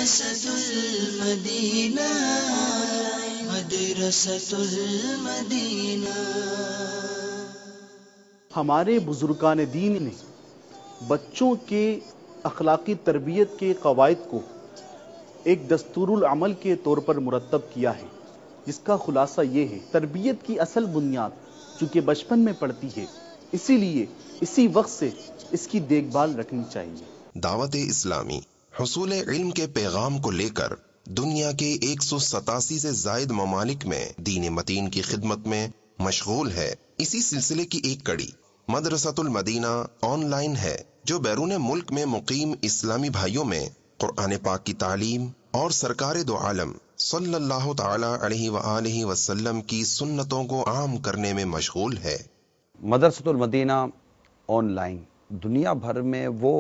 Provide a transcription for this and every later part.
مدرسۃ المدینہ، مدرسۃ المدینہ۔ ہمارے بزرگان دین نے بچوں کے اخلاقی تربیت کے قواعد کو ایک دستور العمل کے طور پر مرتب کیا ہے، جس کا خلاصہ یہ ہے: تربیت کی اصل بنیاد چونکہ بچپن میں پڑتی ہے، اسی لیے اسی وقت سے اس کی دیکھ بھال رکھنی چاہیے۔ دعوت اسلامی حصول علم کے پیغام کو لے کر دنیا کے 187 سے زائد ممالک میں دین متین کی خدمت میں مشغول ہے۔ اسی سلسلے کی ایک کڑی مدرسۃ المدینہ آن لائن ہے، جو بیرون ملک میں مقیم اسلامی بھائیوں میں قرآن پاک کی تعلیم اور سرکار دو عالم صلی اللہ تعالی علیہ وآلہ وسلم کی سنتوں کو عام کرنے میں مشغول ہے۔ مدرسۃ المدینہ آن لائن دنیا بھر میں وہ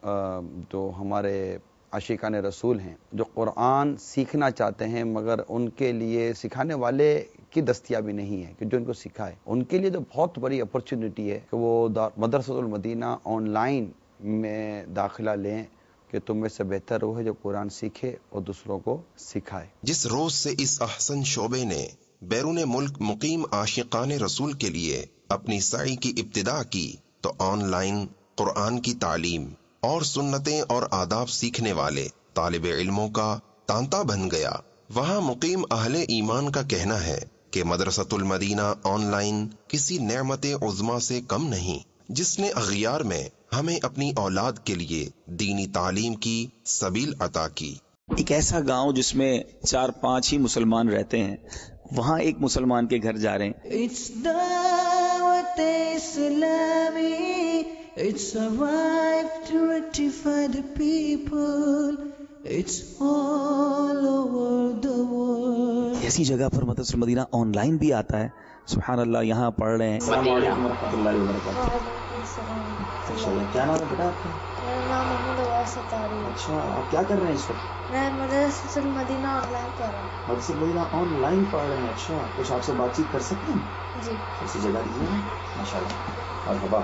جو ہمارے عاشقان رسول ہیں جو قرآن سیکھنا چاہتے ہیں مگر ان کے لیے سکھانے والے کی دستیابی نہیں ہے کہ جو ان کو سکھائے، ان کے لیے تو بہت بڑی اپرچونٹی ہے کہ وہ مدرسۃ المدینہ آن لائن میں داخلہ لیں کہ تم میں سے بہتر وہ ہے جو قرآن سیکھے اور دوسروں کو سکھائے۔ جس روز سے اس احسن شعبے نے بیرون ملک مقیم عاشقان رسول کے لیے اپنی سعی کی ابتدا کی تو آن لائن قرآن کی تعلیم اور سنتیں اور آداب سیکھنے والے طالب علموں کا تانتا بن گیا۔ وہاں مقیم اہل ایمان کا کہنا ہے کہ مدرسۃ المدینہ آن لائن کسی نعمت عظما سے کم نہیں، جس نے اغیار میں ہمیں اپنی اولاد کے لیے دینی تعلیم کی سبیل عطا کی۔ ایک ایسا گاؤں جس میں 4-5 ہی مسلمان رہتے ہیں، وہاں ایک مسلمان کے گھر جا رہے ہیں۔ It's دعوت اسلامی، it's a right to rectify the people, it's all over the world۔ ایسی جگہ پر مدرسۃ المدینہ آن لائن بھی آتا ہے، سبحان اللہ، یہاں پڑھ رہے ہیں۔ السلام علیکم ورحمۃ اللہ وبرکاتہ۔ کیا نام ہے بیٹا آپ کا؟ میرا نام محمد اویس ستاری ہے۔ اچھا، آپ کیا کر رہے ہیں اس وقت؟ میں مدرسۃ المدینہ آن لائن پڑھ رہا ہوں۔ مدرسۃ المدینہ آن لائن پڑھ رہے ہیں، اچھا، کچھ آپ سے بات چیت کر سکتے ہیں؟ جی۔ اسی جگہ دیجیے نا، ماشاء اللہ، مرحبا۔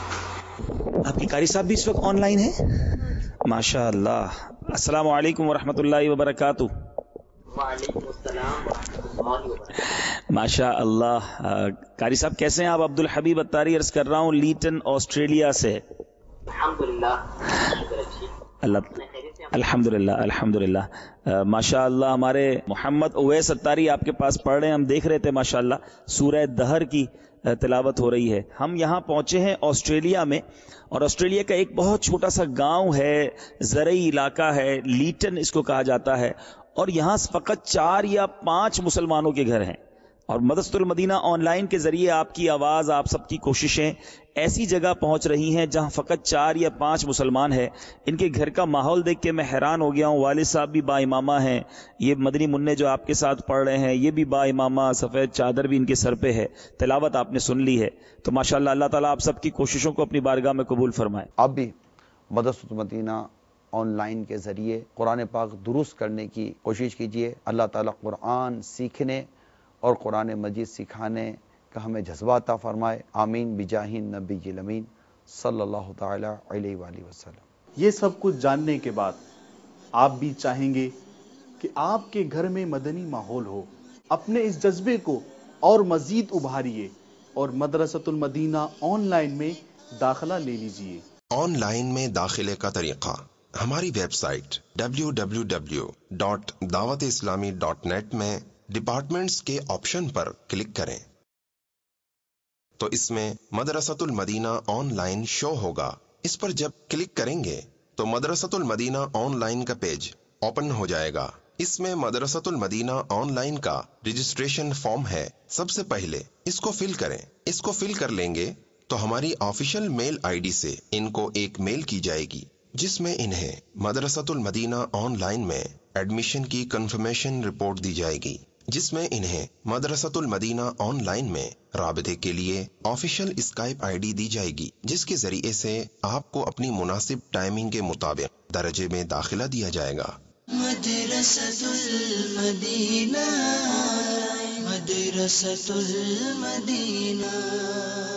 آپ کی قاری صاحب بھی اس وقت آن لائن ہے؟ ماشاء اللہ۔ السلام علیکم ورحمۃ اللہ وبرکاتہ۔ وعلیکم السلام ورحمۃ اللہ وبرکاتہ۔ ماشاء اللہ، قاری صاحب کیسے ہیں آپ؟ عبد الحبیب اتاری عرض کر رہا ہوں، لیٹن آسٹریلیا سے۔ الحمدللہ، شکر اچھی اللہ، الحمدللہ ماشاء اللہ۔ ہمارے محمد اویس اتاری آپ کے پاس پڑھ رہے ہیں، ہم دیکھ رہے تھے ماشاء اللہ سورہ دہر کی تلاوت ہو رہی ہے۔ ہم یہاں پہنچے ہیں آسٹریلیا میں، اور آسٹریلیا کا ایک بہت چھوٹا سا گاؤں ہے، زرعی علاقہ ہے، لیٹن اس کو کہا جاتا ہے، اور یہاں فقط 4 یا 5 مسلمانوں کے گھر ہیں، اور مدرسۃ المدینہ آن لائن کے ذریعے آپ کی آواز، آپ سب کی کوششیں ایسی جگہ پہنچ رہی ہیں جہاں فقط 4 یا 5 مسلمان ہیں۔ ان کے گھر کا ماحول دیکھ کے میں حیران ہو گیا ہوں۔ والد صاحب بھی با امامہ ہیں، یہ مدنی منع جو آپ کے ساتھ پڑھ رہے ہیں یہ بھی با امامہ، سفید چادر بھی ان کے سر پہ ہے، تلاوت آپ نے سن لی ہے، تو ماشاءاللہ اللہ تعالیٰ آپ سب کی کوششوں کو اپنی بارگاہ میں قبول فرمائے۔ آپ بھی مدرسۃ المدینہ آن لائن کے ذریعے قرآن پاک درست کرنے کی کوشش کیجیے۔ اللہ تعالیٰ قرآن سیکھنے اور قرآن مجید سکھانے کا ہمیں جذبہ عطا فرمائے، آمین بجاہ النبی الامین صلی اللہ تعالی علیہ وآلہ وسلم۔ یہ سب کچھ جاننے کے بعد آپ بھی چاہیں گے کہ آپ کے گھر میں مدنی ماحول ہو۔ اپنے اس جذبے کو اور مزید ابھاریے اور مدرسۃ المدینہ آن لائن میں داخلہ لے لیجئے۔ آن لائن میں داخلے کا طریقہ ہماری ویب سائٹ www.dawateislami.net میں ڈپارٹمنٹس کے آپشن پر کلک کریں تو اس میں مدرسۃ المدینہ آن لائن شو ہوگا۔ اس پر جب کلک کریں گے تو مدرسۃ المدینہ آن لائن کا پیج اوپن ہو جائے گا۔ اس میں مدرسۃ المدینہ آن لائن کا رجسٹریشن فارم ہے، سب سے پہلے اس کو فل کریں۔ اس کو فل کر لیں گے تو ہماری آفیشیل میل آئی ڈی سے ان کو ایک میل کی جائے گی جس میں انہیں مدرسۃ المدینہ آن لائن میں ایڈمیشن کی کنفرمیشن رپورٹ دی جائے گی، جس میں انہیں مدرسۃ المدینہ آن لائن میں رابطے کے لیے آفیشیل اسکائپ آئی ڈی دی جائے گی، جس کے ذریعے سے آپ کو اپنی مناسب ٹائمنگ کے مطابق درجے میں داخلہ دیا جائے گا۔ مدرسۃ المدینہ، مدرسۃ المدینہ۔